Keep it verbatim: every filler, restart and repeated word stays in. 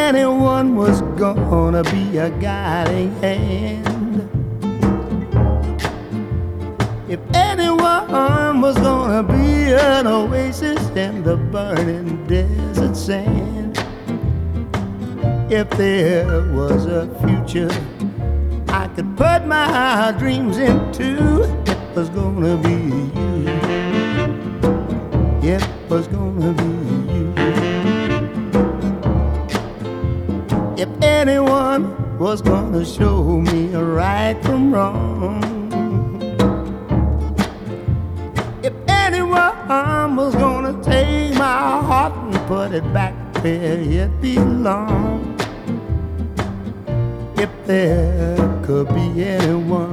anyone was gonna be a guiding hand, if anyone was gonna be an oasis in the burning desert sand, if there was a future I could put my dreams into, it was gonna be you. It was gonna be you. If anyone was gonna show me right from wrong, if anyone was gonna take my heart and put it back where it belongs, if there could be anyone